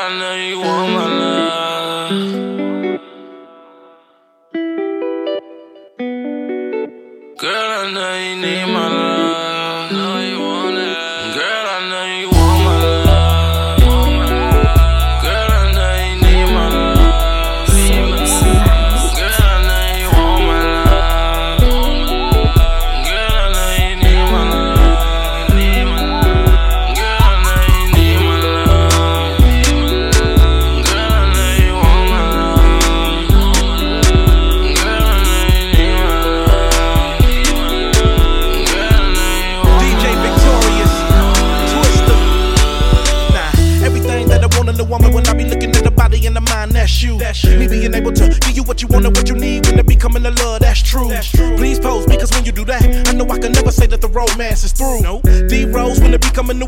I know you want my love. Girl, I know you need my love. Know you want it. Girl, I know you want my love. Girl, I know you need my love. Girl, I know you want my love. Girl, I know you need my love. Girl, I know you need my love. Girl, I know you want my love. Girl, I know you need my love. DJ Victorious, Twister. Nah, everything that I want in a woman when I be looking at the body and the mind, that's you. Me being able to give you what you want and what you need when it be coming to love, that's true. Please pose, because when you do that, I know I can never say that the romance is through. D-Rose when it be coming to